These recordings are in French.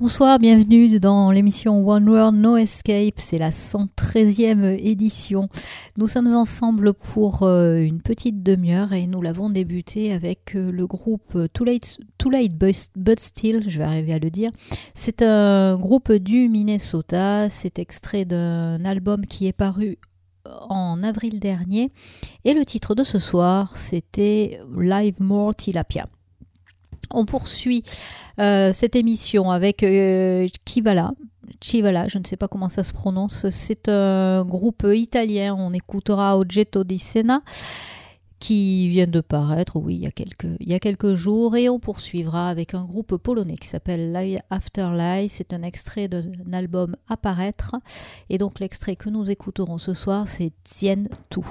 Bonsoir, bienvenue dans l'émission One World No Escape, c'est la 113e édition. Nous sommes ensemble pour une petite demi-heure et nous l'avons débuté avec le groupe Too Late But Still, je vais arriver à le dire. C'est un groupe du Minnesota, c'est extrait d'un album qui est paru en avril dernier et le titre de ce soir c'était Live More Tilapia. On poursuit cette émission avec Chivala, je ne sais pas comment ça se prononce, c'est un groupe italien, on écoutera Oggetto di Scena qui vient de paraître, oui, il y a quelques jours, et on poursuivra avec un groupe polonais qui s'appelle Lie After Lie, c'est un extrait d'un album à paraître, et donc l'extrait que nous écouterons ce soir c'est Tienne tout.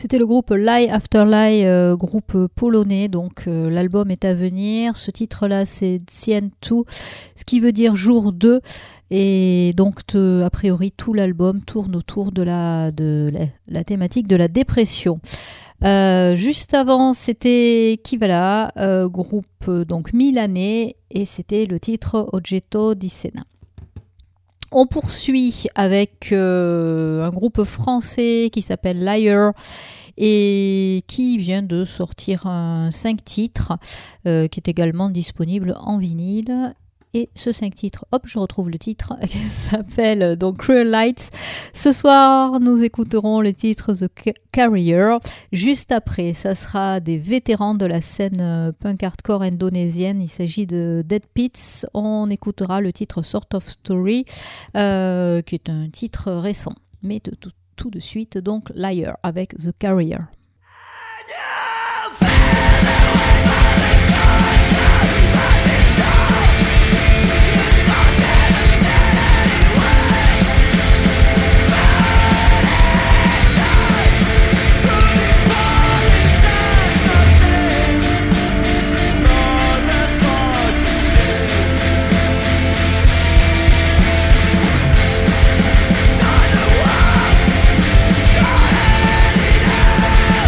C'était le groupe Lie After Lie, groupe polonais, donc l'album est à venir. Ce titre-là, c'est Dzień 2, ce qui veut dire jour 2. Et donc, a priori, tout l'album tourne autour de la thématique de la dépression. Juste avant, c'était Kivala, groupe donc milanais, et c'était le titre Oggetto di Scena. On poursuit avec un groupe français qui s'appelle Liar et qui vient de sortir un 5 titres qui est également disponible en vinyle. Et ce 5 titres, hop, je retrouve le titre, qui s'appelle donc Cruel Lights. Ce soir, nous écouterons le titre The Carrier. Juste après, ça sera des vétérans de la scène punk hardcore indonésienne. Il s'agit de Dead Pits. On écoutera le titre Sort of Story, qui est un titre récent. Mais tout de suite, donc, Liar avec The Carrier. Time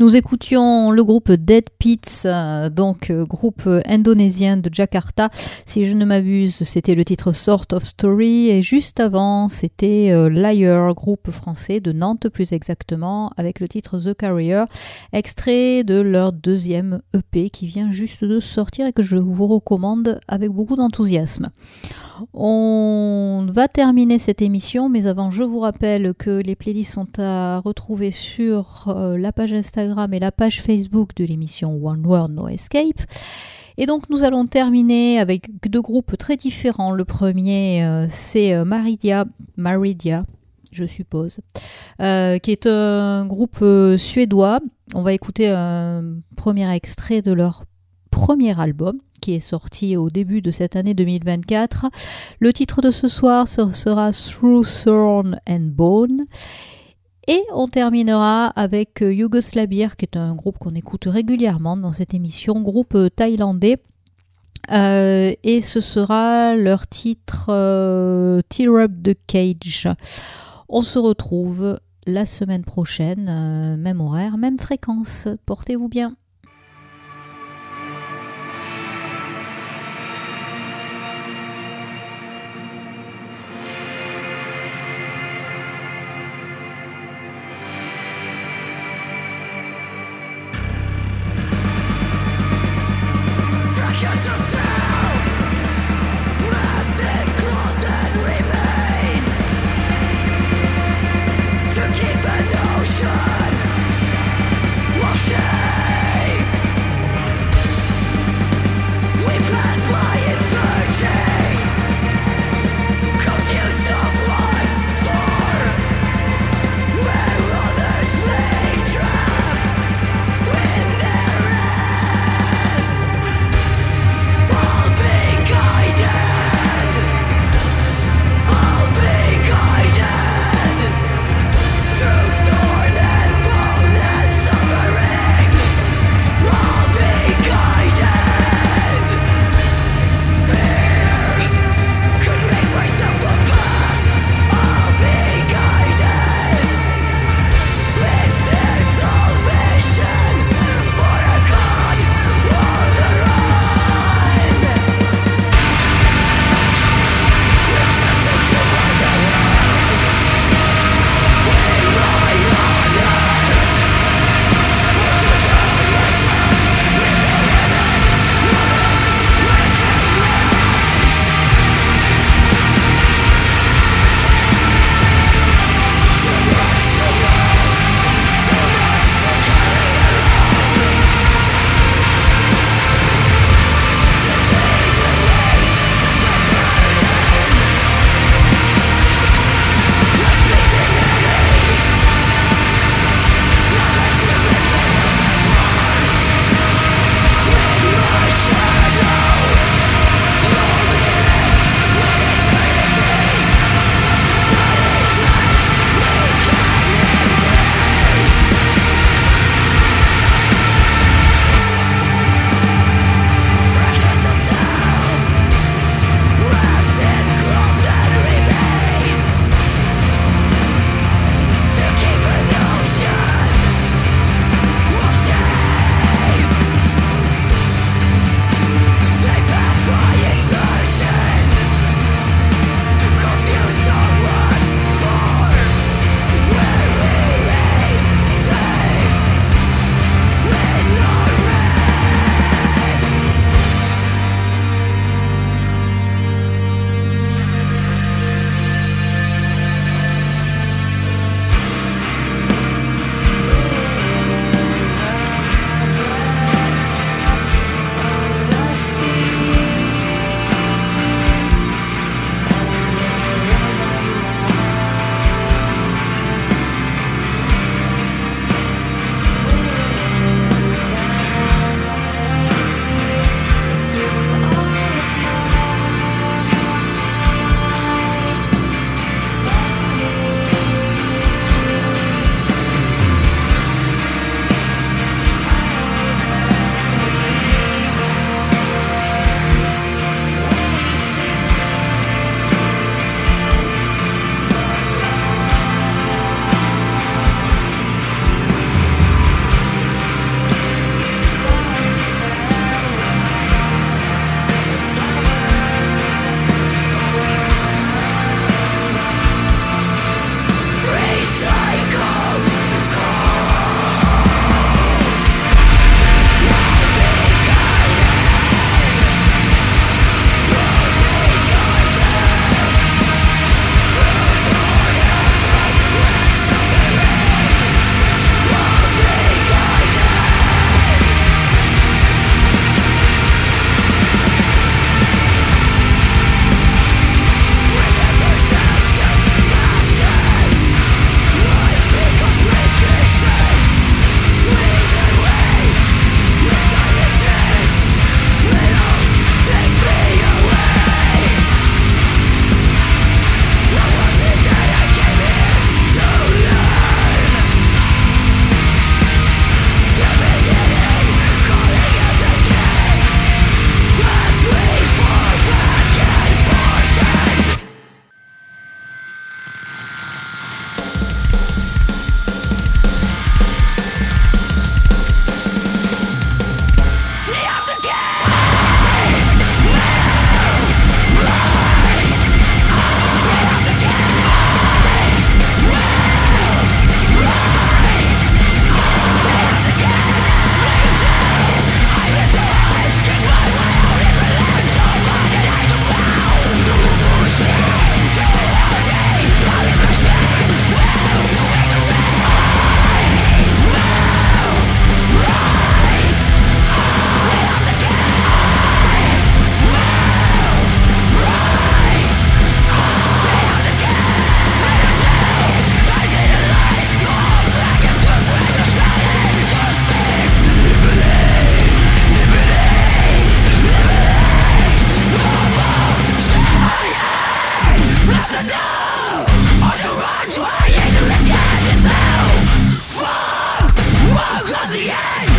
Nous écoutions le groupe Dead Pits, groupe indonésien de Jakarta. Si je ne m'abuse, c'était le titre Sort of Story. Et juste avant, c'était Liar, groupe français de Nantes plus exactement, avec le titre The Carrier, extrait de leur deuxième EP qui vient juste de sortir et que je vous recommande avec beaucoup d'enthousiasme. On va terminer cette émission, mais avant, je vous rappelle que les playlists sont à retrouver sur la page Instagram et la page Facebook de l'émission One Word No Escape. Et donc, nous allons terminer avec deux groupes très différents. Le premier, c'est Maridia, je suppose, qui est un groupe suédois. On va écouter un premier extrait de leur premier album qui est sorti au début de cette année 2024. Le titre de ce soir sera Through Thorn and Bone. Et on terminera avec Yugoslavir, qui est un groupe qu'on écoute régulièrement dans cette émission, groupe thaïlandais. Et ce sera leur titre Tear Up the Cage. On se retrouve la semaine prochaine, même horaire, même fréquence. Portez-vous bien. Keep an ocean washing Trying to let yourself fall, across the end.